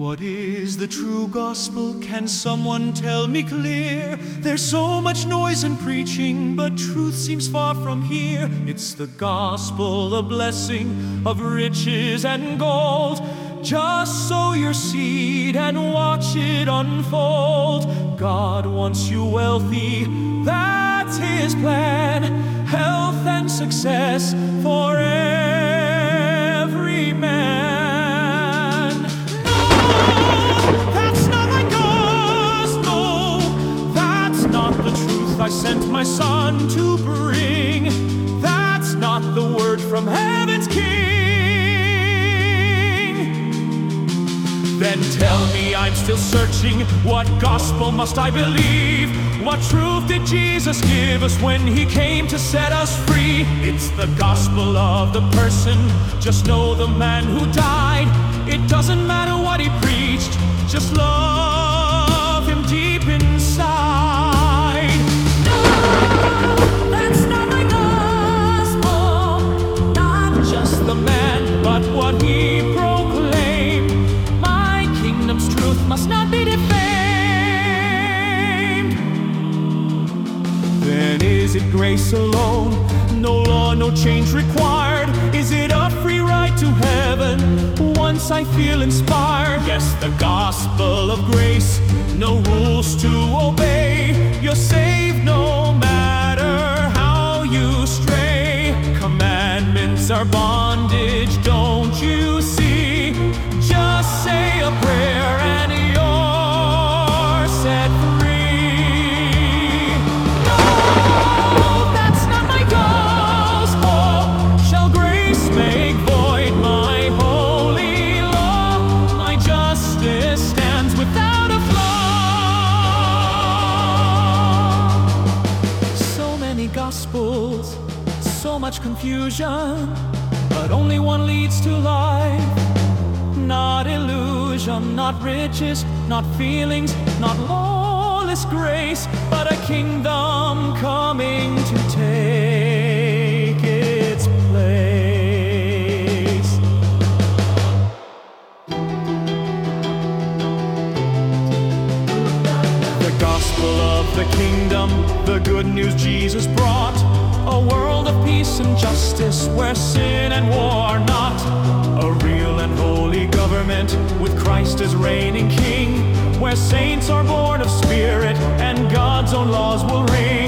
What is the true gospel? Can someone tell me clear? There's so much noise and preaching, but truth seems far from here. It's the gospel, the blessing of riches and gold. Just sow your seed and watch it unfold. God wants you wealthy, that's His plan. Health and success for every man. I sent my Son to bring. That's not the word from heaven's King. Then tell me I'm still searching. What gospel must I believe? What truth did Jesus give us when He came to set us free? It's the gospel of the person. Just know the man who died. It doesn't matter what He preached. Just love Him deep inside. That's not my gospel, not just the man, but what he proclaimed. My kingdom's truth must not be defamed. Then is it grace alone? No law, no change required? Is it a free ride to heaven once I feel inspired? Yes, the gospel of grace, no rules to obey. You're saved no matter how you stray. Commandments are bondage, don't you see? Just say a prayer and you're set free. No, that's not my gospel. Shall grace make void my holy law? My justice stands without a gospels, so much confusion, but only one leads to life. Not illusion, not riches, not feelings, not lawless grace, but a kingdom coming to take its place. The gospel of the kingdom, the good news Jesus brought, a world of peace and justice where sin and war are not. A real and holy government with Christ as reigning King, where saints are born of spirit and God's own laws will reign.